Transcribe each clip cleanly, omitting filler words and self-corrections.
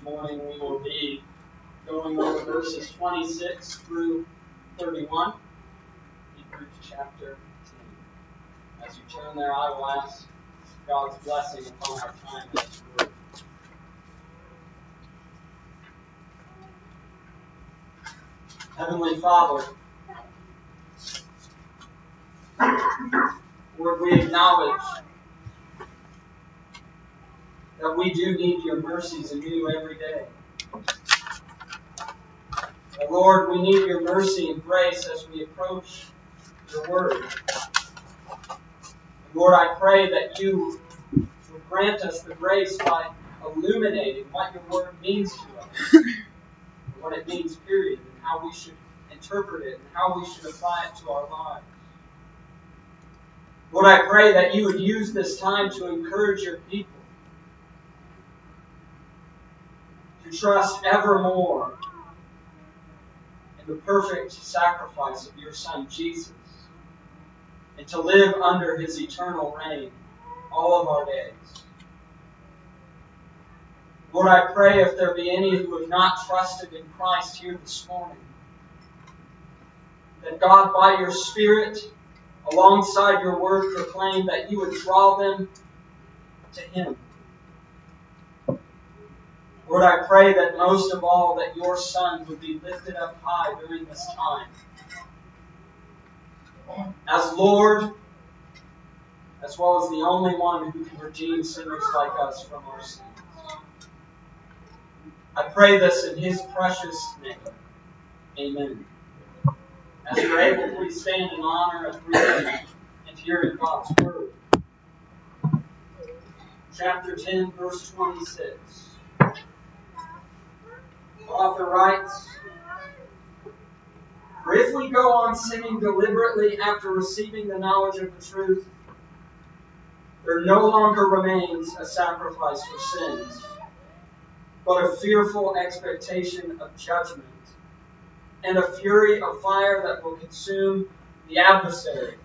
morning we will be going over verses 26 through 31, Hebrews chapter 10. As you turn there, I will ask God's blessing upon our time in His Word. Heavenly Father, Lord, we acknowledge that we do need your mercies anew every day. And Lord, we need your mercy and grace as we approach your word. And Lord, I pray that you will grant us the grace by illuminating what your word means to us, what it means, period, and how we should interpret it and how we should apply it to our lives. Lord, I pray that you would use this time to encourage your people to trust ever more in the perfect sacrifice of your Son, Jesus, and to live under His eternal reign all of our days. Lord, I pray if there be any who have not trusted in Christ here this morning, that God, by your Spirit, alongside your word, proclaim that you would draw them to Him. Lord, I pray that most of all that your Son would be lifted up high during this time. As Lord, as well as the only one who can redeem sinners like us from our sins. I pray this in His precious name. Amen. As you're able, please stand in honor of reading and hearing God's Word. Chapter 10, verse 26. The author writes, "For if we go on sinning deliberately after receiving the knowledge of the truth, there no longer remains a sacrifice for sins, but a fearful expectation of judgment, and a fury of fire that will consume the adversaries.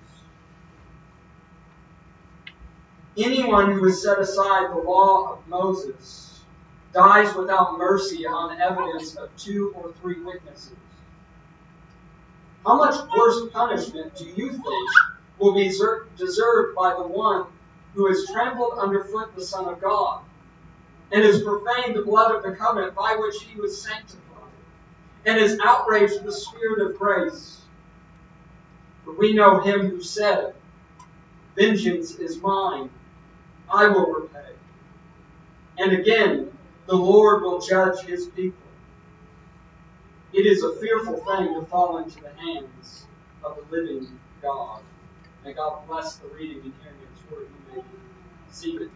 Anyone who has set aside the law of Moses dies without mercy on evidence of 2 or 3 witnesses. How much worse punishment do you think will be deserved by the one who has trampled underfoot the Son of God, and has profaned the blood of the covenant by which He was sanctified, and has outraged the Spirit of grace? For we know Him who said, 'Vengeance is mine, I will repay.' And again, the Lord will judge His people. It is a fearful thing to fall into the hands of the living God." May God bless the reading and hearing of His word. You may be seated.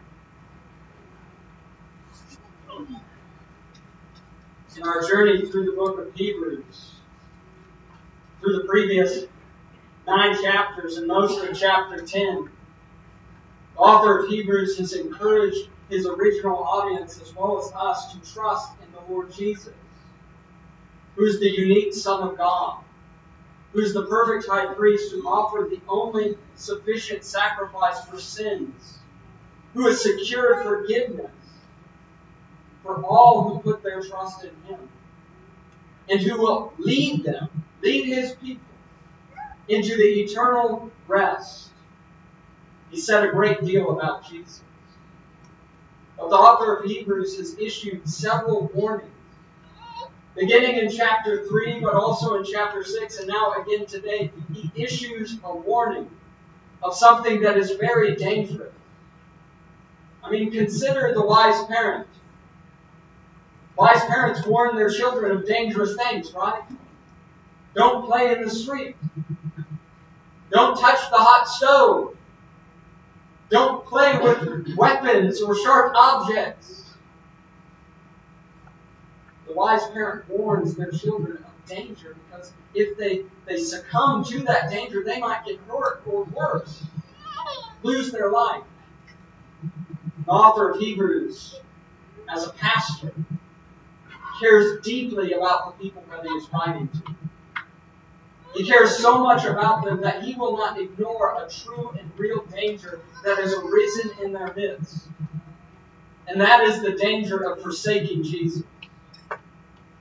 In our journey through the book of Hebrews, through the previous 9 chapters and most of chapter 10, the author of Hebrews has encouraged his original audience as well as us to trust in the Lord Jesus, who is the unique Son of God, who is the perfect high priest who offered the only sufficient sacrifice for sins, who has secured forgiveness for all who put their trust in Him, and who will lead His people into the eternal rest. He said a great deal about Jesus. But the author of Hebrews has issued several warnings, beginning in chapter 3, but also in chapter 6, and now again today, he issues a warning of something that is very dangerous. I mean, consider the wise parent. Wise parents warn their children of dangerous things, right? Don't play in the street. Don't touch the hot stove. Don't play with weapons or sharp objects. The wise parent warns their children of danger because if they succumb to that danger, they might get hurt or worse, lose their life. The author of Hebrews, as a pastor, cares deeply about the people that he is writing to. He cares so much about them that he will not ignore a true and real danger that has arisen in their midst. And that is the danger of forsaking Jesus.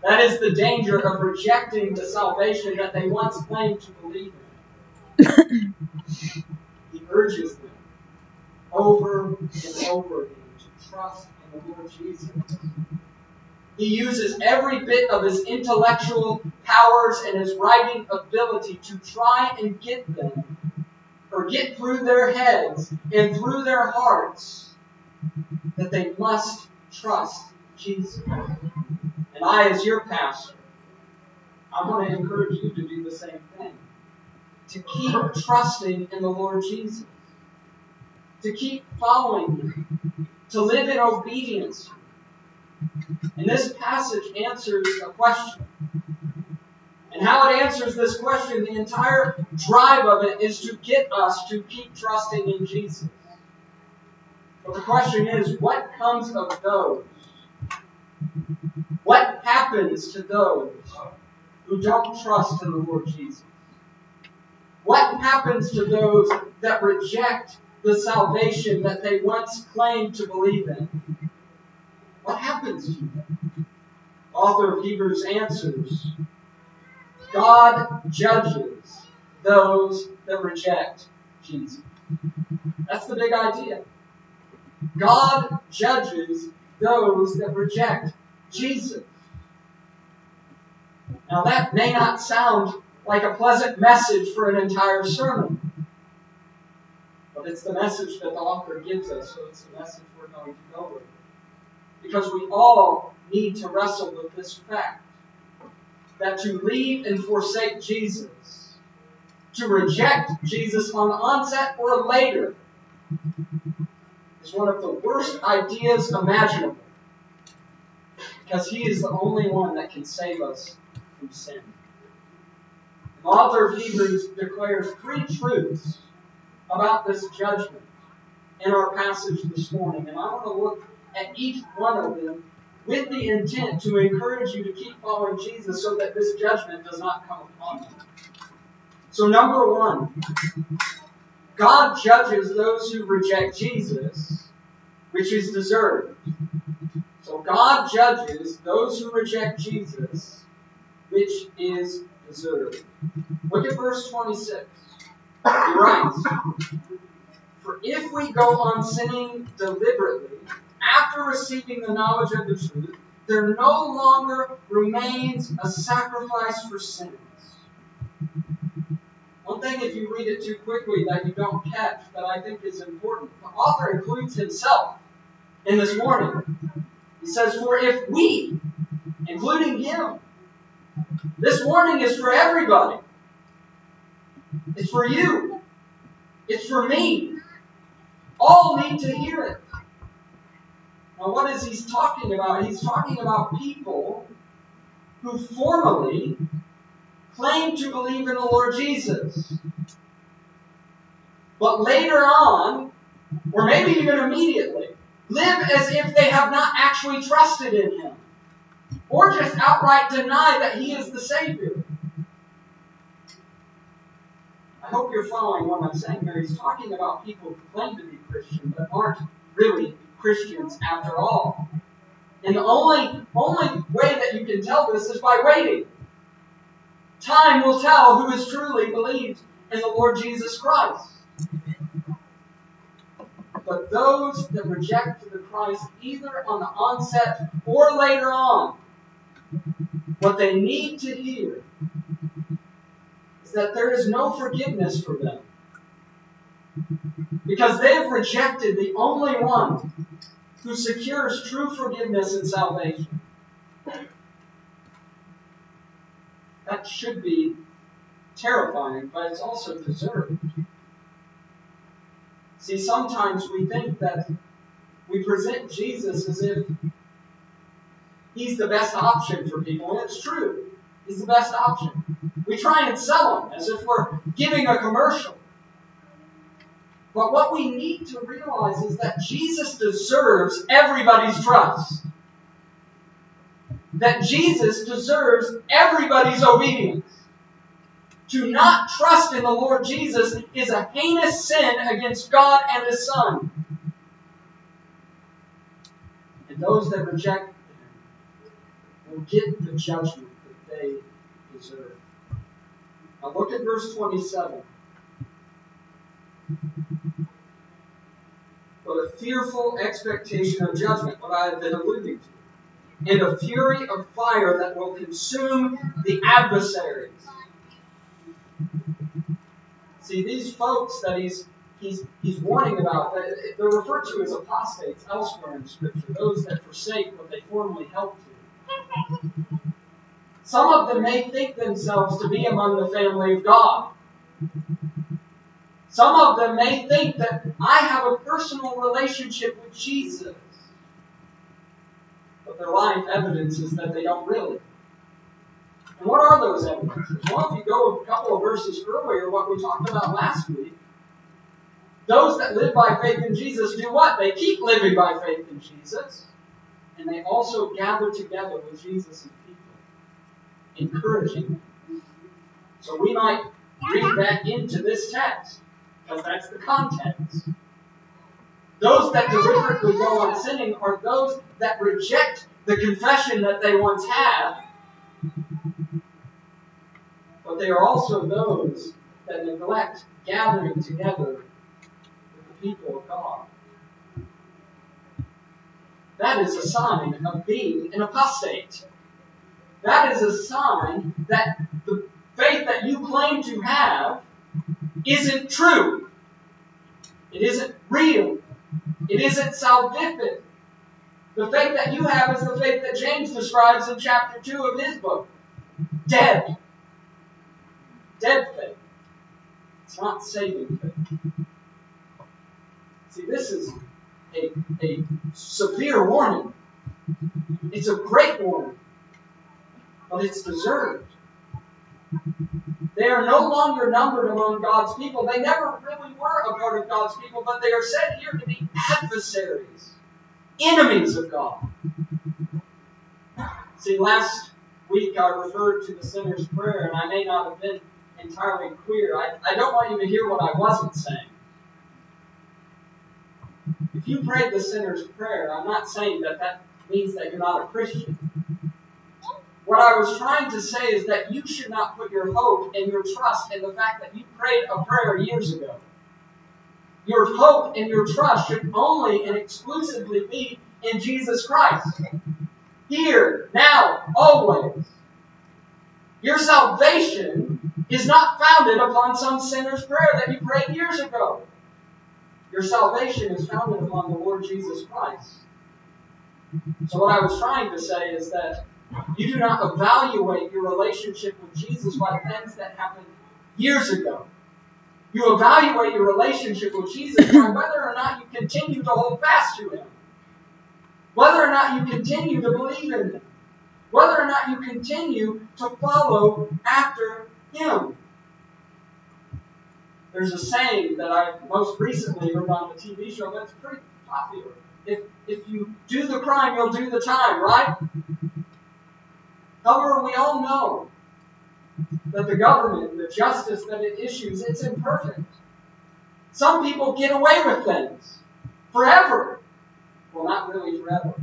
That is the danger of rejecting the salvation that they once claimed to believe in. He urges them over and over again to trust in the Lord Jesus. He uses every bit of his intellectual powers and his writing ability to try and get them, or get through their heads and through their hearts, that they must trust Jesus. And I, as your pastor, I want to encourage you to do the same thing. To keep trusting in the Lord Jesus. To keep following Him. To live in obedience. And this passage answers a question. And how it answers this question, the entire drive of it is to get us to keep trusting in Jesus. But the question is, what comes of those? What happens to those who don't trust in the Lord Jesus? What happens to those that reject the salvation that they once claimed to believe in? What happens to them? The author of Hebrews answers, God judges those that reject Jesus. That's the big idea. God judges those that reject Jesus. Now that may not sound like a pleasant message for an entire sermon, but it's the message that the author gives us, so it's the message we're going to go with. Because we all need to wrestle with this fact, that to leave and forsake Jesus, to reject Jesus on the onset or later, is one of the worst ideas imaginable. Because He is the only one that can save us from sin. The author of Hebrews declares three truths about this judgment in our passage this morning. And I want to look at each one of them with the intent to encourage you to keep following Jesus so that this judgment does not come upon you. So number one, God judges those who reject Jesus, which is deserved. So God judges those who reject Jesus, which is deserved. Look at verse 26. He writes, "For if we go on sinning deliberately, after receiving the knowledge of the truth, there no longer remains a sacrifice for sins." One thing, if you read it too quickly, that you don't catch, that I think is important. The author includes himself in this warning. He says, "For if we," including him, this warning is for everybody. It's for you. It's for me. All need to hear it. Now, what is he talking about? He's talking about people who formerly claimed to believe in the Lord Jesus, but later on, or maybe even immediately, live as if they have not actually trusted in Him, or just outright deny that He is the Savior. I hope you're following what I'm saying here. He's talking about people who claim to be Christian, but aren't really Christians after all. And the only way that you can tell this is by waiting. Time will tell who has truly believed in the Lord Jesus Christ. But those that reject the Christ, either on the onset or later on, what they need to hear is that there is no forgiveness for them. Because they have rejected the only one who secures true forgiveness and salvation. That should be terrifying, but it's also deserved. See, sometimes we think that we present Jesus as if He's the best option for people, and it's true. He's the best option. We try and sell Him as if we're giving a commercial. But what we need to realize is that Jesus deserves everybody's trust. That Jesus deserves everybody's obedience. To not trust in the Lord Jesus is a heinous sin against God and His Son. And those that reject Him will get the judgment that they deserve. Now look at verse 27. But a fearful expectation of judgment, what I have been alluding to, and a fury of fire that will consume the adversaries. See, these folks that he's warning about, they're referred to as apostates elsewhere in Scripture, those that forsake what they formerly held to. Some of them may think themselves to be among the family of God. Some of them may think that I have a personal relationship with Jesus. But their life evidence is that they don't really. And what are those evidences? Well, if you go a couple of verses earlier, what we talked about last week, those that live by faith in Jesus do what? They keep living by faith in Jesus. And they also gather together with Jesus' people, encouraging them. So we might read that into this text, because that's the context. Those that deliberately go on sinning are those that reject the confession that they once had. But they are also those that neglect gathering together with the people of God. That is a sign of being an apostate. That is a sign that the faith that you claim to have isn't true. It isn't real. It isn't salvific. The faith that you have is the faith that James describes in chapter 2 of his book. Dead. Dead faith. It's not saving faith. See, this is a severe warning. It's a great warning. But it's deserved. They are no longer numbered among God's people. They never really were a part of God's people, but they are said here to be adversaries, enemies of God. See, last week I referred to the sinner's prayer, and I may not have been entirely clear. I don't want you to hear what I wasn't saying. If you prayed the sinner's prayer, I'm not saying that means that you're not a Christian. What I was trying to say is that you should not put your hope and your trust in the fact that you prayed a prayer years ago. Your hope and your trust should only and exclusively be in Jesus Christ. Here, now, always. Your salvation is not founded upon some sinner's prayer that you prayed years ago. Your salvation is founded upon the Lord Jesus Christ. So what I was trying to say is that you do not evaluate your relationship with Jesus by things that happened years ago. You evaluate your relationship with Jesus by whether or not you continue to hold fast to Him. Whether or not you continue to believe in Him. Whether or not you continue to follow after Him. There's a saying that I most recently heard on a TV show that's pretty popular. If you do the crime, you'll do the time, right? However, we all know that the government, the justice that it issues, it's imperfect. Some people get away with things forever. Well, not really forever.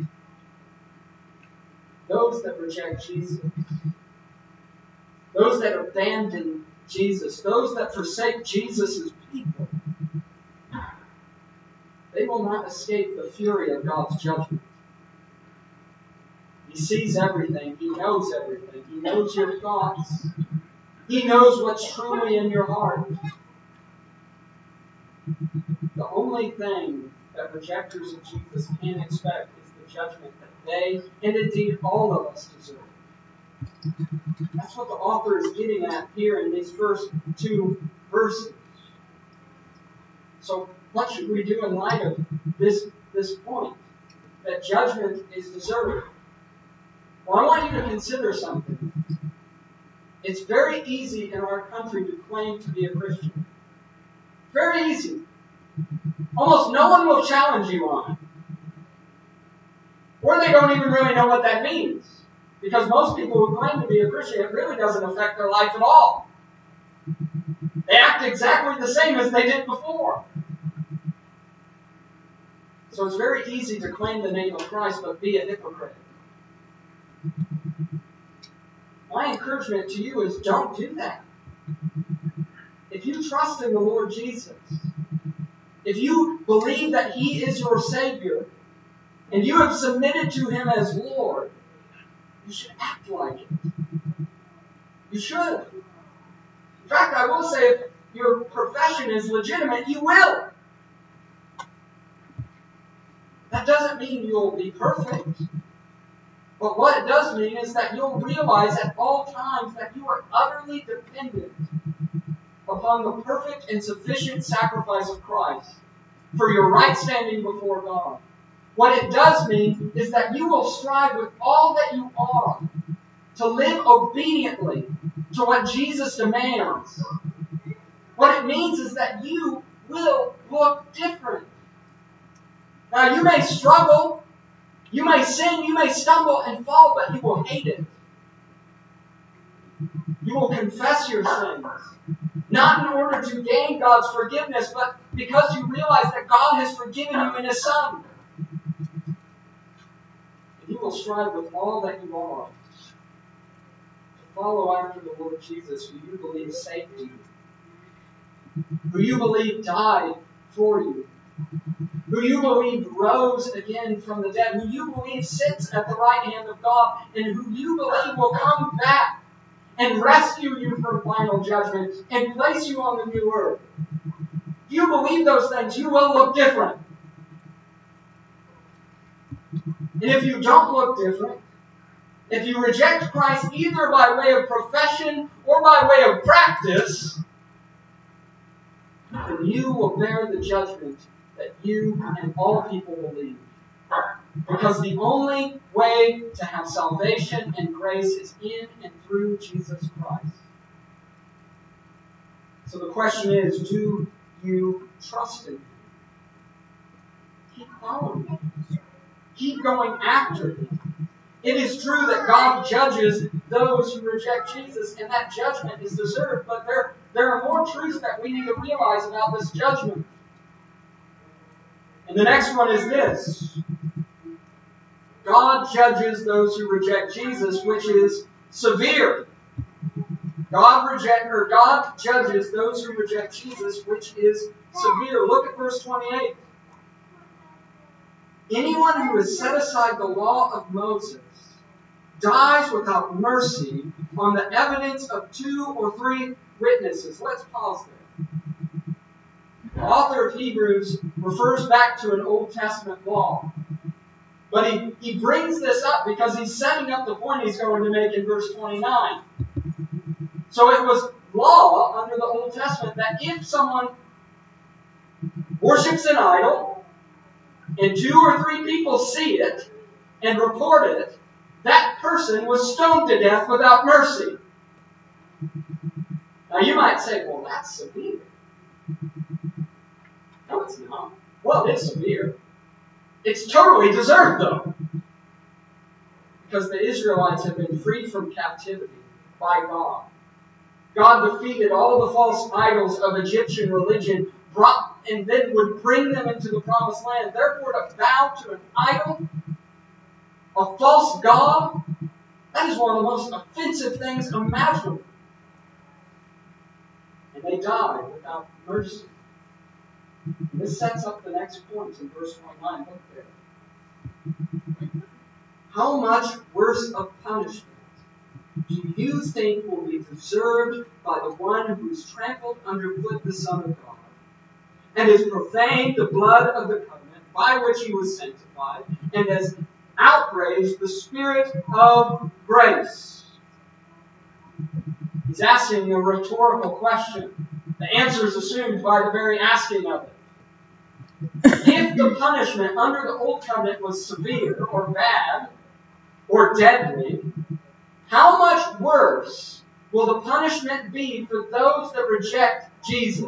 Those that reject Jesus, those that abandon Jesus, those that forsake Jesus' people, they will not escape the fury of God's judgment. He sees everything. He knows everything. He knows your thoughts. He knows what's truly in your heart. The only thing that rejectors of Jesus can expect is the judgment that they, and indeed all of us, deserve. That's what the author is getting at here in these first two verses. So what should we do in light of this point? That judgment is deserved. Well, I want you to consider something. It's very easy in our country to claim to be a Christian. Very easy. Almost no one will challenge you on it. Or they don't even really know what that means. Because most people who claim to be a Christian, it really doesn't affect their life at all. They act exactly the same as they did before. So it's very easy to claim the name of Christ, but be a hypocrite. My encouragement to you is don't do that. If you trust in the Lord Jesus, if you believe that He is your Savior, and you have submitted to Him as Lord, you should act like it. You should. In fact, I will say, if your profession is legitimate, you will. That doesn't mean you'll be perfect. But what it does mean is that you'll realize at all times that you are utterly dependent upon the perfect and sufficient sacrifice of Christ for your right standing before God. What it does mean is that you will strive with all that you are to live obediently to what Jesus demands. What it means is that you will look different. Now, you may struggle, you may sin, you may stumble and fall, but you will hate it. You will confess your sins. Not in order to gain God's forgiveness, but because you realize that God has forgiven you in His Son. And you will strive with all that you are to follow after the Lord Jesus, who you believe saved you, who you believe died for you, who you believe rose again from the dead, who you believe sits at the right hand of God, and who you believe will come back and rescue you from final judgment and place you on the new earth. If you believe those things, you will look different. And if you don't look different, if you reject Christ either by way of profession or by way of practice, then you will bear the judgment that you and all people believe. Because the only way to have salvation and grace is in and through Jesus Christ. So the question is, do you trust in Him? Keep following Him. Keep going after Him. It is true that God judges those who reject Jesus, and that judgment is deserved. But there are more truths that we need to realize about this judgment. And the next one is this. God judges those who reject Jesus, which is severe. God judges those who reject Jesus, which is severe. Look at verse 28. Anyone who has set aside the law of Moses dies without mercy on the evidence of 2 or 3 witnesses. Let's pause there. The author of Hebrews refers back to an Old Testament law. But he brings this up because he's setting up the point he's going to make in verse 29. So it was law under the Old Testament that if someone worships an idol and 2 or 3 people see it and report it, that person was stoned to death without mercy. Now you might say, well, that's severe. No, it's not. Well, it's severe. It's totally deserved, though. Because the Israelites had been freed from captivity by God. God defeated all the false idols of Egyptian religion, and then would bring them into the promised land. Therefore, to bow to an idol, a false god, that is one of the most offensive things imaginable. And they died without mercy. And this sets up the next point in verse 29. Look there. How much worse of punishment do you think will be deserved by the one who has trampled underfoot the Son of God, and has profaned the blood of the covenant by which He was sanctified, and has outraged the Spirit of grace? He's asking a rhetorical question. The answer is assumed by the very asking of it. If the punishment under the Old Covenant was severe or bad or deadly, how much worse will the punishment be for those that reject Jesus?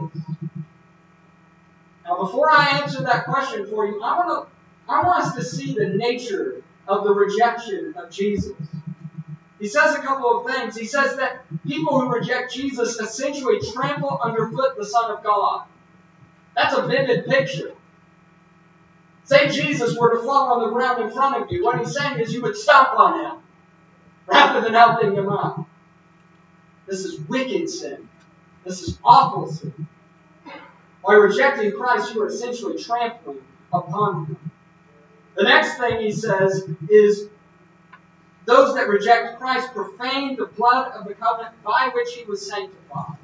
Now, before I answer that question for you, I want us to see the nature of the rejection of Jesus. He says a couple of things. He says that people who reject Jesus essentially trample underfoot the Son of God. That's a vivid picture. Say Jesus were to fall on the ground in front of you. What he's saying is you would stomp on him rather than helping him up. This is wicked sin. This is awful sin. By rejecting Christ, you are essentially trampling upon Him. The next thing he says is, those that reject Christ profane the blood of the covenant by which He was sanctified.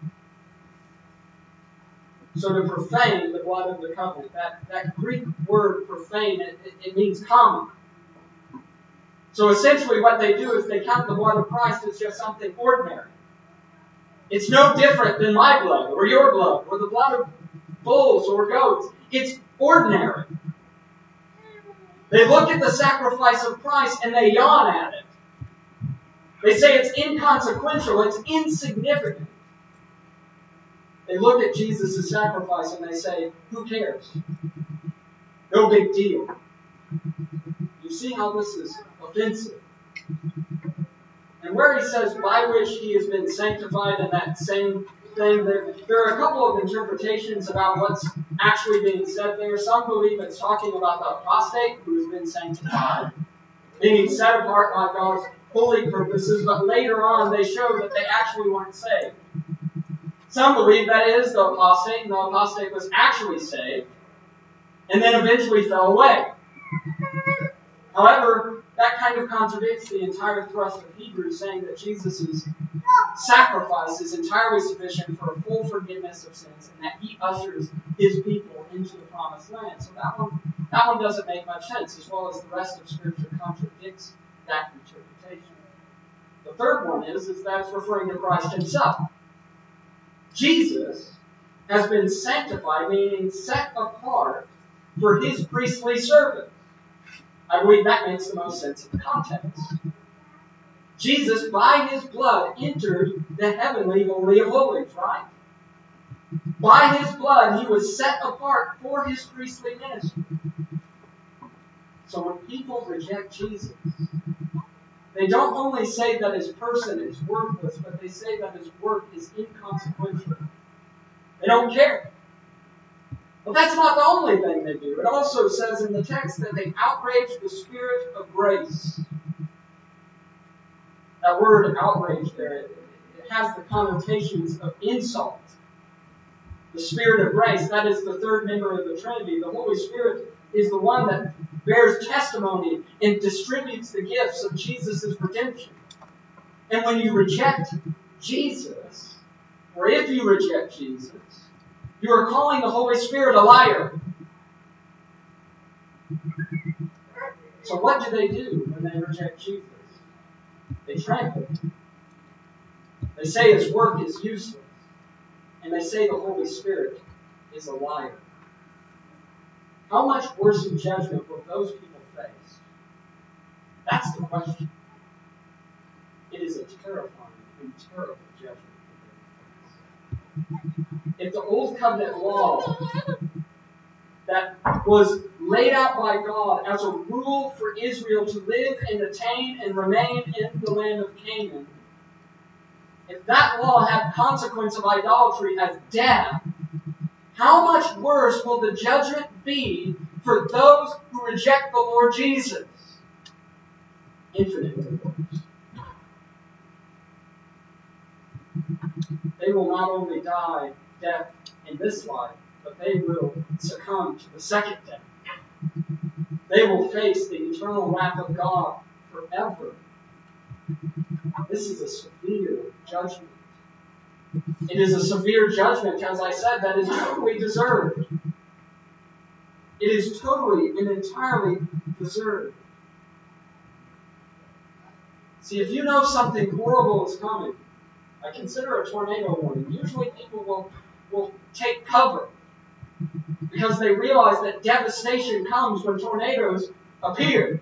So to profane the blood of the covenant, that Greek word profane, it means common. So essentially what they do is they count the blood of Christ as just something ordinary. It's no different than my blood, or your blood, or the blood of bulls or goats. It's ordinary. They look at the sacrifice of Christ and they yawn at it. They say it's inconsequential, it's insignificant. They look at Jesus' sacrifice and they say, who cares? No big deal. You see how this is offensive. And where he says, by which He has been sanctified, in that same thing, there are a couple of interpretations about what's actually being said there. Some believe it's talking about the apostate who has been sanctified, being set apart by God's holy purposes, but later on they show that they actually weren't saved. Some believe that is the apostate, and the apostate was actually saved, and then eventually fell away. However, that kind of contradicts the entire thrust of Hebrews, saying that Jesus' sacrifice is entirely sufficient for a full forgiveness of sins, and that He ushers His people into the promised land. So that one doesn't make much sense, as well as the rest of Scripture contradicts that interpretation. The third one is that it's referring to Christ Himself. Jesus has been sanctified, meaning set apart for His priestly service. I believe that makes the most sense in the context. Jesus, by His blood, entered the heavenly Holy of Holies, right? By His blood, He was set apart for His priestly ministry. So when people reject Jesus, they don't only say that His person is worthless, but they say that His work is inconsequential. They don't care. But that's not the only thing they do. It also says in the text that they outrage the Spirit of grace. That word outrage there, it has the connotations of insult. The Spirit of grace, that is the third member of the Trinity. The Holy Spirit is the one that bears testimony and distributes the gifts of Jesus' redemption. And when you reject Jesus, or if you reject Jesus, you are calling the Holy Spirit a liar. So what do they do when they reject Jesus? They trample Him. They say His work is useless. And they say the Holy Spirit is a liar. How much worse in judgment will those people face? That's the question. It is a terrifying and terrible judgment. If the Old Covenant law that was laid out by God as a rule for Israel to live and attain and remain in the land of Canaan, if that law had consequence of idolatry as death, how much worse will the judgment be for those who reject the Lord Jesus? Infinitely worse. They will not only die death in this life, but they will succumb to the second death. They will face the eternal wrath of God forever. This is a severe judgment. It is a severe judgment, as I said, that is totally deserved. It is totally and entirely deserved. See, if you know something horrible is coming, I consider a tornado warning. Usually people will take cover because they realize that devastation comes when tornadoes appear.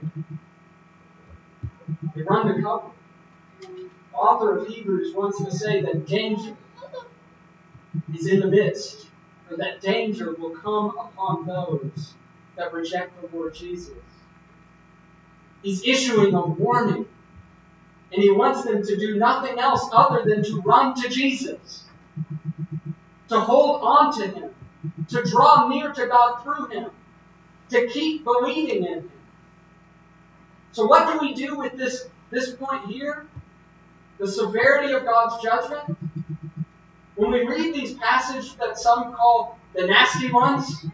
They run to cover. The author of Hebrews wants to say that danger is in the midst, or that danger will come upon those that reject the Lord Jesus. He's issuing a warning. And He wants them to do nothing else other than to run to Jesus, to hold on to Him, to draw near to God through Him, to keep believing in Him. So what do we do with this point here? the severity of God's judgment, when we read these passages that some call the nasty ones,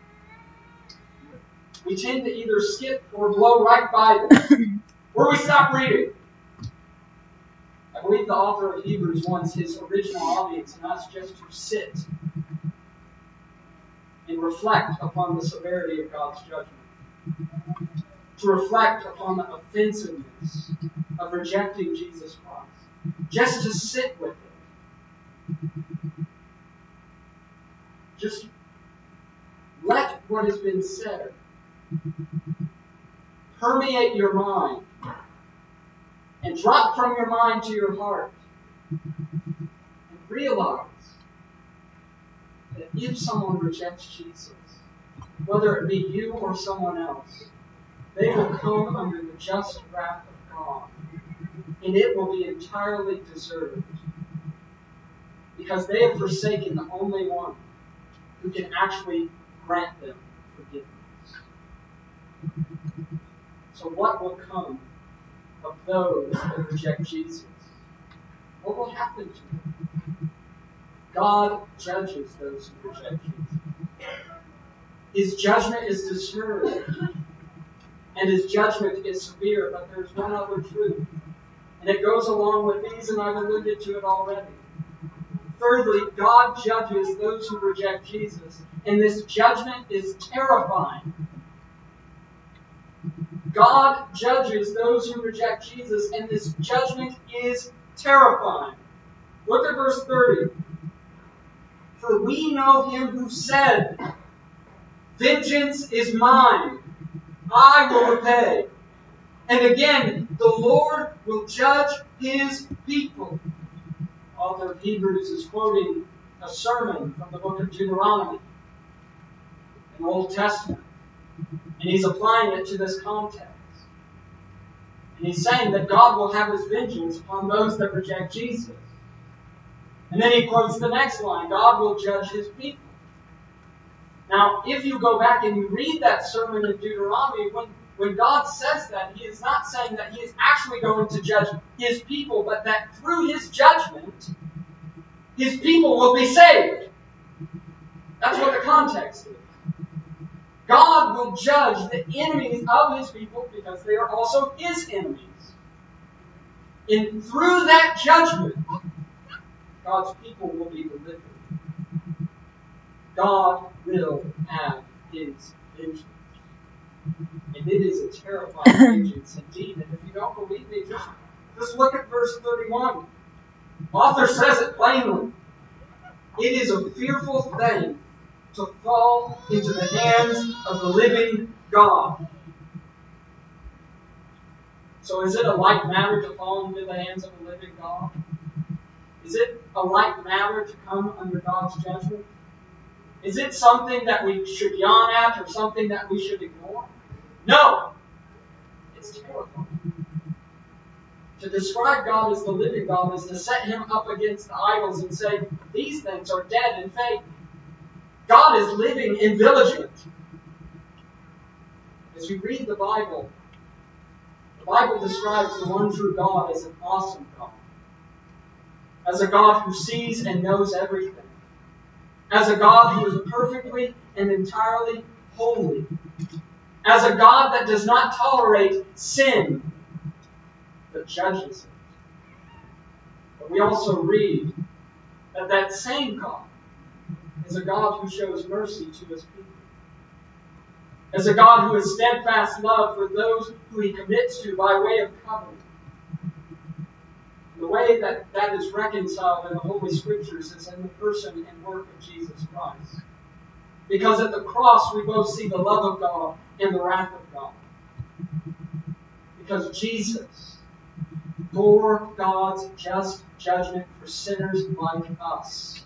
we tend to either skip or blow right by them, or we stop reading. I believe the author of Hebrews wants his original audience and us just to sit and reflect upon the severity of God's judgment, to reflect upon the offensiveness of rejecting Jesus Christ, just to sit with it. Just let what has been said permeate your mind and drop from your mind to your heart, and realize that if someone rejects Jesus, whether it be you or someone else, they will come under the just wrath of God, and it will be entirely deserved, because they have forsaken the only one who can actually grant them forgiveness. So what will come of those that reject Jesus? What will happen to them? God judges those who reject Jesus. His judgment is disturbed, and his judgment is severe, but there's one other truth. And it goes along with these, and I've alluded to it already. Thirdly, God judges those who reject Jesus, and this judgment is terrifying. God judges those who reject Jesus, and this judgment is terrifying. Look at verse 30. For we know him who said, vengeance is mine, I will repay. And again, the Lord will judge his people. The author of Hebrews is quoting a sermon from the book of Deuteronomy in the Old Testament. And he's applying it to this context. And he's saying that God will have his vengeance upon those that reject Jesus. And then he quotes the next line, God will judge his people. Now, if you go back and you read that sermon in Deuteronomy, when God says that, he is not saying that he is actually going to judge his people, but that through his judgment, his people will be saved. That's what the context is. God will judge the enemies of his people because they are also his enemies. And through that judgment, God's people will be delivered. God will have his vengeance. And it is a terrifying vengeance indeed. And if you don't believe me, just look at verse 31. The author says it plainly. It is a fearful thing to fall into the hands of the living God. So is it a light matter to fall into the hands of the living God? Is it a light matter to come under God's judgment? Is it something that we should yawn at or something that we should ignore? No! It's terrifying. To describe God as the living God is to set him up against the idols and say, these things are dead and fake. God is living and vigilant. As you read the Bible describes the one true God as an awesome God. As a God who sees and knows everything. As a God who is perfectly and entirely holy. As a God that does not tolerate sin, but judges it. But we also read that that same God is a God who shows mercy to his people. As a God who has steadfast love for those who he commits to by way of covenant. The way that is reconciled in the Holy Scriptures is in the person and work of Jesus Christ. Because at the cross we both see the love of God and the wrath of God. Because Jesus bore God's just judgment for sinners like us.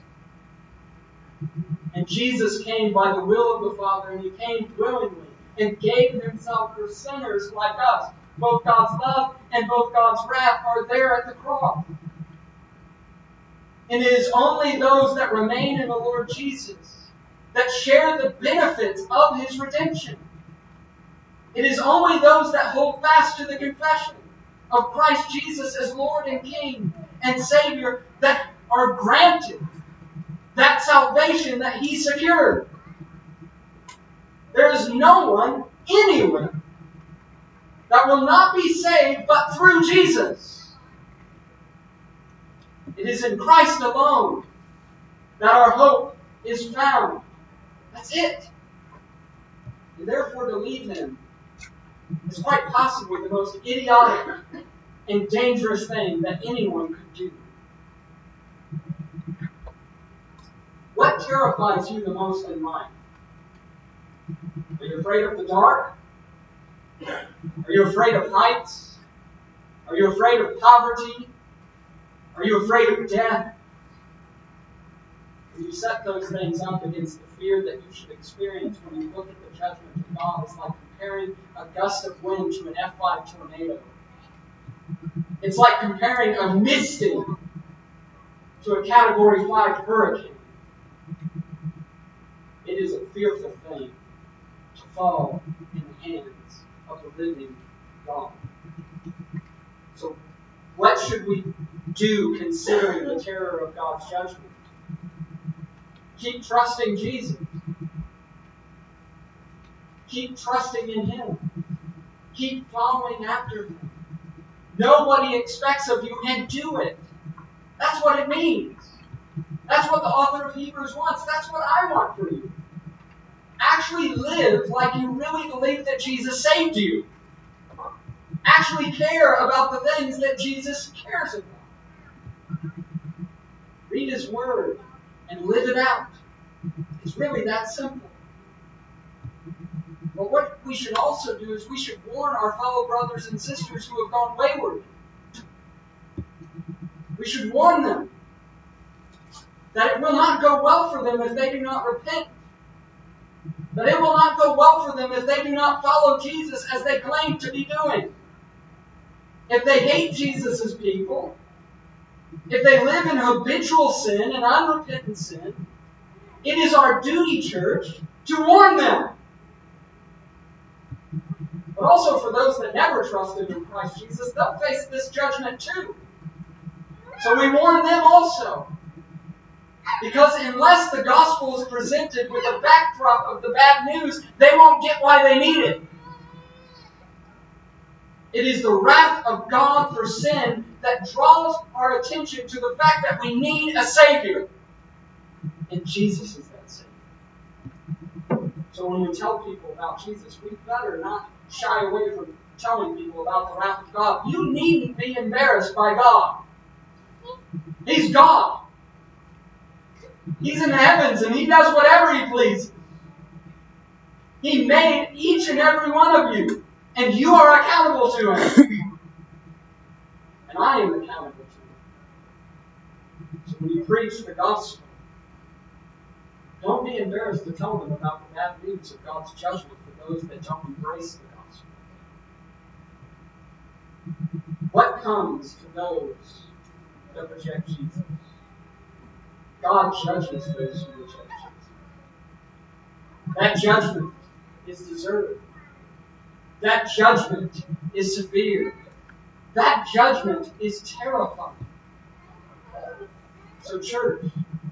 And Jesus came by the will of the Father, and he came willingly and gave himself for sinners like us. Both God's love and both God's wrath are there at the cross. And it is only those that remain in the Lord Jesus that share the benefits of his redemption. It is only those that hold fast to the confession of Christ Jesus as Lord and King and Savior that are granted that salvation that He secured. There is no one, anywhere, that will not be saved but through Jesus. It is in Christ alone that our hope is found. That's it. And therefore to leave Him is quite possibly the most idiotic and dangerous thing that anyone could do. What terrifies you the most in life? Are you afraid of the dark? Are you afraid of heights? Are you afraid of poverty? Are you afraid of death? When you set those things up against the fear that you should experience when you look at the judgment of God, it's like comparing a gust of wind to an F5 tornado. It's like comparing a misting to a Category 5 hurricane. It is a fearful thing to fall in the hands of the living God. So, what should we do considering the terror of God's judgment? Keep trusting Jesus. Keep trusting in Him. Keep following after Him. Know what He expects of you and do it. That's what it means. That's what the author of Hebrews wants. That's what I want for you. Actually live like you really believe that Jesus saved you. Actually care about the things that Jesus cares about. Read His Word and live it out. It's really that simple. But what we should also do is we should warn our fellow brothers and sisters who have gone wayward. We should warn them that it will not go well for them if they do not repent. That it will not go well for them if they do not follow Jesus as they claim to be doing. If they hate Jesus' people, if they live in habitual sin and unrepentant sin, it is our duty, church, to warn them. But also for those that never trusted in Christ Jesus, they'll face this judgment too. So we warn them also. Because unless the gospel is presented with a backdrop of the bad news, they won't get why they need it. It is the wrath of God for sin that draws our attention to the fact that we need a Savior. And Jesus is that Savior. So when we tell people about Jesus, we better not shy away from telling people about the wrath of God. You needn't be embarrassed by God. He's God. He's in the heavens and He does whatever He pleases. He made each and every one of you. And you are accountable to Him. And I am accountable to Him. So when you preach the gospel, don't be embarrassed to tell them about the bad news of God's judgment for those that don't embrace the gospel. What comes to those that reject Jesus? God judges those who reject Jesus. That judgment is deserved. That judgment is severe. That judgment is terrifying. So, church,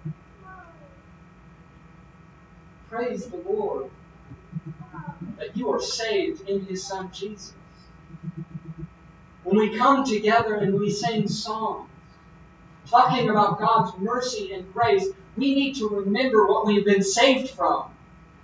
praise the Lord that you are saved in His Son Jesus. When we come together and we sing songs talking about God's mercy and grace, we need to remember what we've been saved from.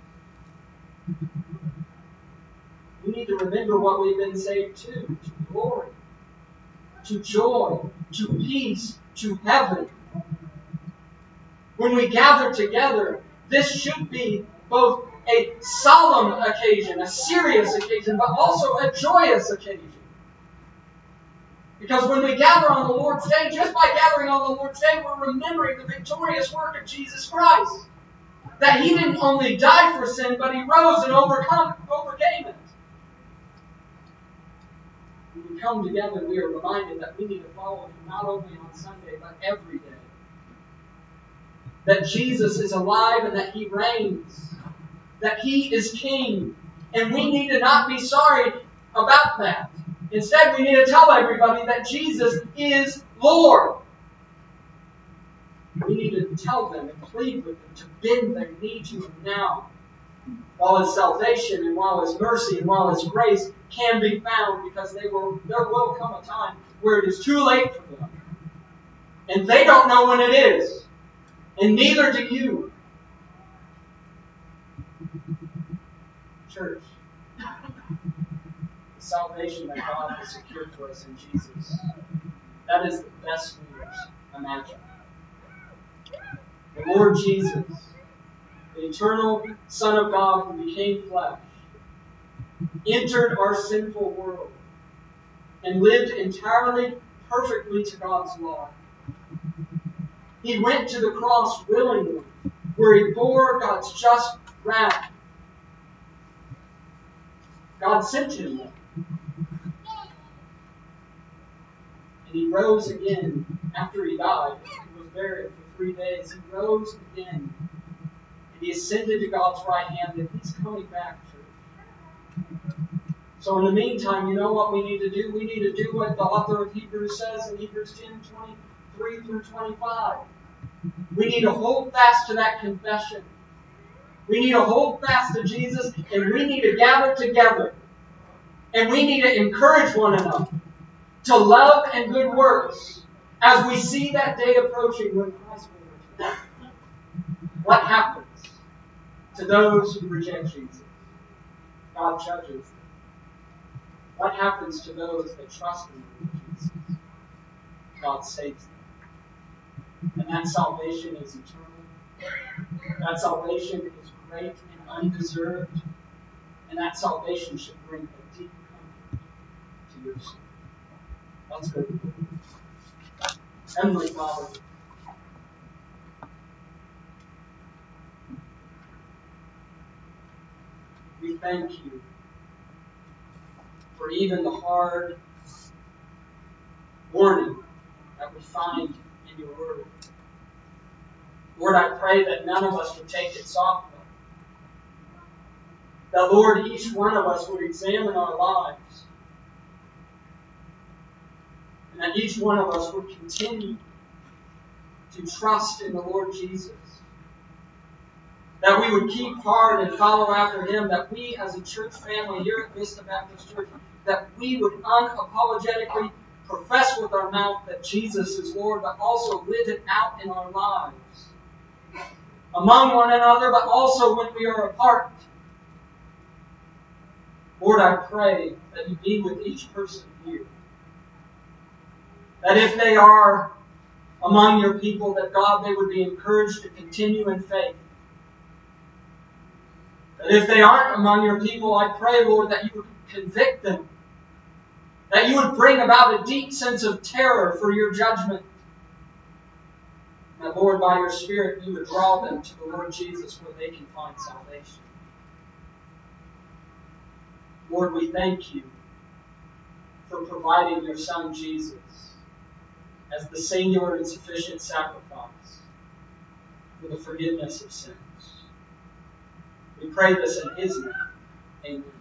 We need to remember what we've been saved to glory, to joy, to peace, to heaven. When we gather together, this should be both a solemn occasion, a serious occasion, but also a joyous occasion. Because when we gather on the Lord's Day, just by gathering on the Lord's Day, we're remembering the victorious work of Jesus Christ. That He didn't only die for sin, but He rose and overcame it. When we come together, we are reminded that we need to follow Him not only on Sunday, but every day. That Jesus is alive and that He reigns. That He is King. And we need to not be sorry about that. Instead, we need to tell everybody that Jesus is Lord. tell them and plead with them to bend their knee to Him now, while His salvation and while His mercy and while His grace can be found, because there will come a time where it is too late for them. And they don't know when it is. And neither do you. Church, the salvation that God has secured for us in Jesus, that is the best news imaginable. The Lord Jesus, the eternal Son of God who became flesh, entered our sinful world and lived entirely, perfectly to God's law. He went to the cross willingly, where He bore God's just wrath. God sent Him there. And He rose again after He died. He was buried for 3 days. He rose again. And He ascended to God's right hand, and He's coming back, church. So in the meantime, you know what we need to do? We need to do what the author of Hebrews says in Hebrews 10:23 through 25. We need to hold fast to that confession. We need to hold fast to Jesus, and we need to gather together. And we need to encourage one another to love and good works as we see that day approaching when Christ will return. What happens to those who reject Jesus? God judges them. What happens to those that trust in the Lord Jesus? God saves them. And that salvation is eternal. That salvation is great and undeserved. And that salvation should bring a deep comfort to your soul. Let's go to the Lord. Heavenly Father, we thank You for even the hard warning that we find in Your Word. Lord, I pray that none of us would take it softly. That, Lord, each one of us would examine our lives. And that each one of us would continue to trust in the Lord Jesus. That we would keep hard and follow after Him. That we as a church family here at Vista Baptist Church, that we would unapologetically profess with our mouth that Jesus is Lord, but also live it out in our lives. Among one another, but also when we are apart. Lord, I pray that You be with each person here. That if they are among Your people, that God, they would be encouraged to continue in faith. That if they aren't among Your people, I pray, Lord, that You would convict them. That You would bring about a deep sense of terror for Your judgment. And that, Lord, by Your Spirit, You would draw them to the Lord Jesus where they can find salvation. Lord, we thank You for providing Your Son Jesus as the singular and sufficient sacrifice for the forgiveness of sins. We pray this in His name. Amen.